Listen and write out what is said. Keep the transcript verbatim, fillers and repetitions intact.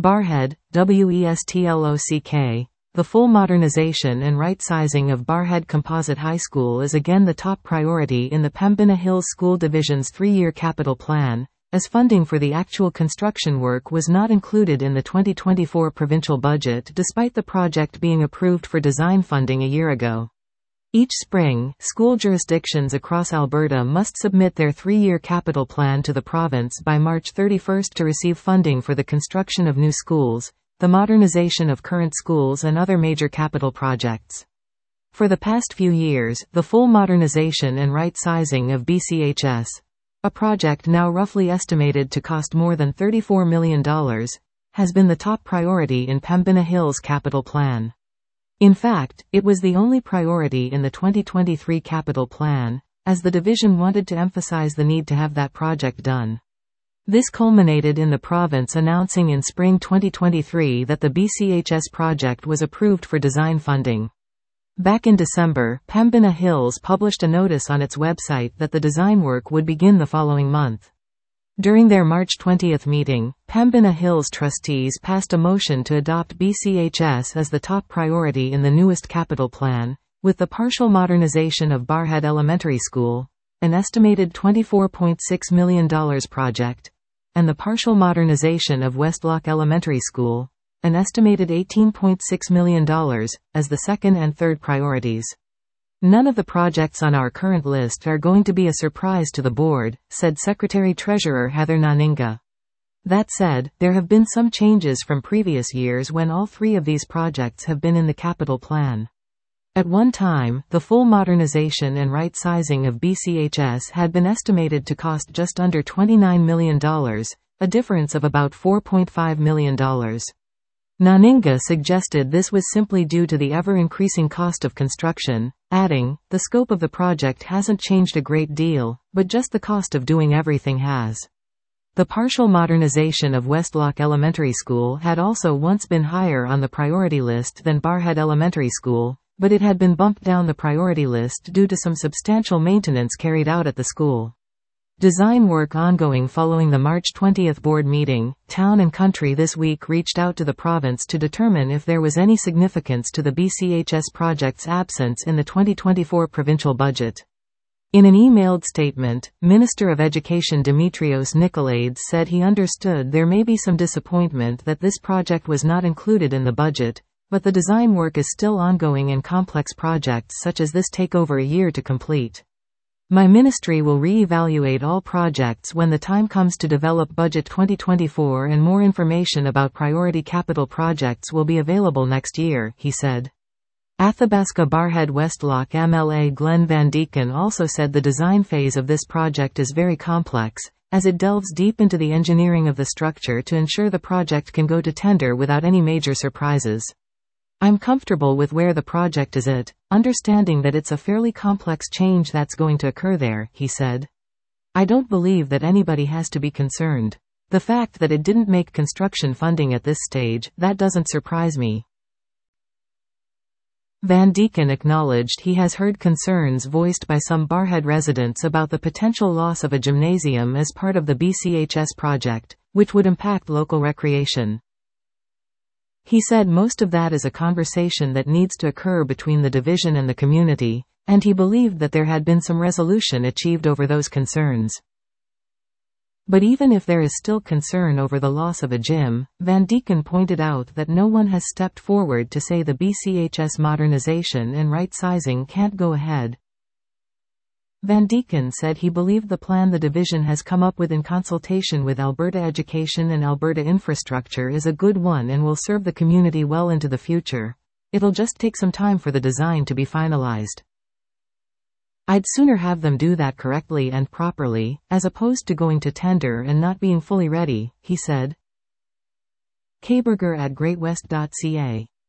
Barrhead, WESTLOCK. The full modernization and right-sizing of Barrhead Composite High School is again the top priority in the Pembina Hills School Division's three-year capital plan, as funding for the actual construction work was not included in the twenty twenty-four provincial budget despite the project being approved for design funding a year ago. Each spring, school jurisdictions across Alberta must submit their three-year capital plan to the province by March thirty-first to receive funding for the construction of new schools, the modernization of current schools and other major capital projects. For the past few years, the full modernization and right-sizing of B C H S, a project now roughly estimated to cost more than thirty-four million dollars, has been the top priority in Pembina Hills' capital plan. In fact, it was the only priority in the twenty twenty-three capital plan, as the division wanted to emphasize the need to have that project done. This culminated in the province announcing in spring twenty twenty-three that the B C H S project was approved for design funding. Back in December, Pembina Hills published a notice on its website that the design work would begin the following month. During their March twentieth meeting, Pembina Hills trustees passed a motion to adopt B C H S as the top priority in the newest capital plan, with the partial modernization of Barrhead Elementary School, an estimated twenty-four point six million dollars project, and the partial modernization of Westlock Elementary School, an estimated eighteen point six million dollars, as the second and third priorities. None of the projects on our current list are going to be a surprise to the board, said Secretary-Treasurer Heather Naninga. That said, there have been some changes from previous years when all three of these projects have been in the capital plan. At one time, the full modernization and right-sizing of B C H S had been estimated to cost just under twenty-nine million dollars, a difference of about four point five million dollars. Naninga suggested this was simply due to the ever-increasing cost of construction, adding, "The scope of the project hasn't changed a great deal, but just the cost of doing everything has." The partial modernization of Westlock Elementary School had also once been higher on the priority list than Barrhead Elementary School, but it had been bumped down the priority list due to some substantial maintenance carried out at the school. Design work ongoing following the March twentieth board meeting, Town and Country this week reached out to the province to determine if there was any significance to the B C H S project's absence in the twenty twenty-four provincial budget. In an emailed statement, Minister of Education Dimitrios Nicolaides said he understood there may be some disappointment that this project was not included in the budget, but the design work is still ongoing and complex projects such as this take over a year to complete. My ministry will re-evaluate all projects when the time comes to develop Budget twenty twenty-four, and more information about priority capital projects will be available next year, he said. Athabasca Barrhead Westlock M L A Glenn Van Deeken also said the design phase of this project is very complex, as it delves deep into the engineering of the structure to ensure the project can go to tender without any major surprises. I'm comfortable with where the project is at, understanding that it's a fairly complex change that's going to occur there, he said. I don't believe that anybody has to be concerned. The fact that it didn't make construction funding at this stage, that doesn't surprise me. Van Deeken acknowledged he has heard concerns voiced by some Barrhead residents about the potential loss of a gymnasium as part of the B C H S project, which would impact local recreation. He said most of that is a conversation that needs to occur between the division and the community, and he believed that there had been some resolution achieved over those concerns. But even if there is still concern over the loss of a gym, Van Deeken pointed out that no one has stepped forward to say the B C H S modernization and right-sizing can't go ahead. Van Deeken said he believed the plan the division has come up with in consultation with Alberta Education and Alberta Infrastructure is a good one and will serve the community well into the future. It'll just take some time for the design to be finalized. I'd sooner have them do that correctly and properly, as opposed to going to tender and not being fully ready, he said. Kberger at great west dot c a